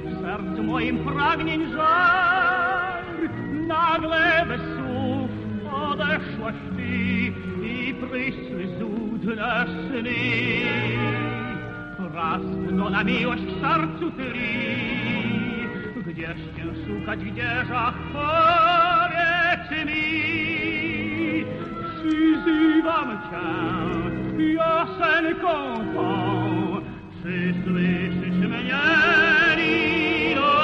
w sercu moim pragnień żar. Nagle bez słów odeszłaś ty i prysły złudne sny. Raz na miłość w sercu tli, gdzież cię szukać, gdzież, ach, powiedz mi. Przyzywam cię piosenką tą, czy słyszysz mnie, Nino?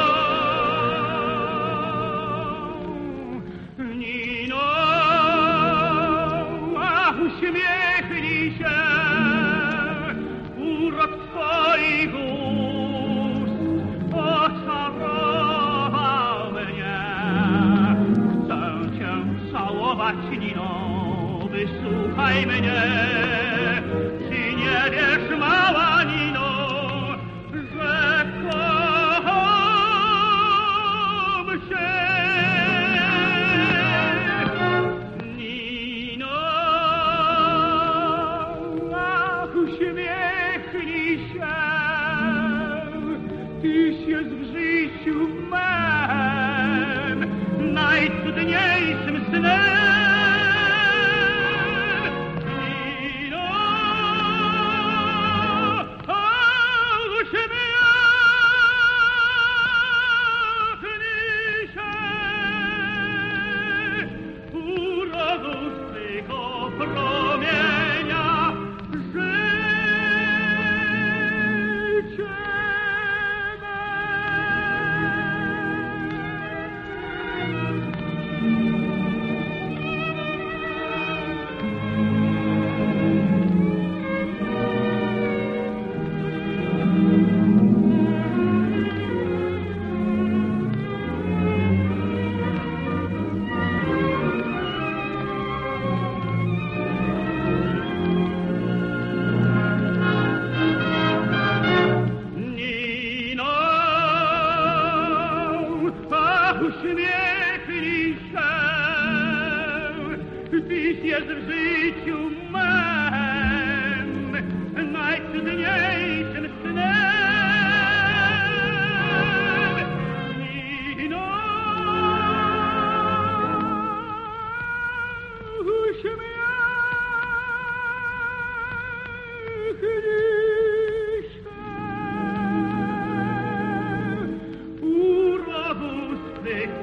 Nino, ach, uśmiechnij się, urok twoich ust oczarował mnie. Chcę cię całować, Nino, wysłuchaj mnie. Czy nie wiesz, mała Nino, że kocham się? Nino, ach, uśmiechnij się, tyś jest w życiu mem najcudniejszym snem. Uśmiechnij się, tyś jest w życiu mem najcudniejszym snem. Nino, uśmiechnij się, urodu swych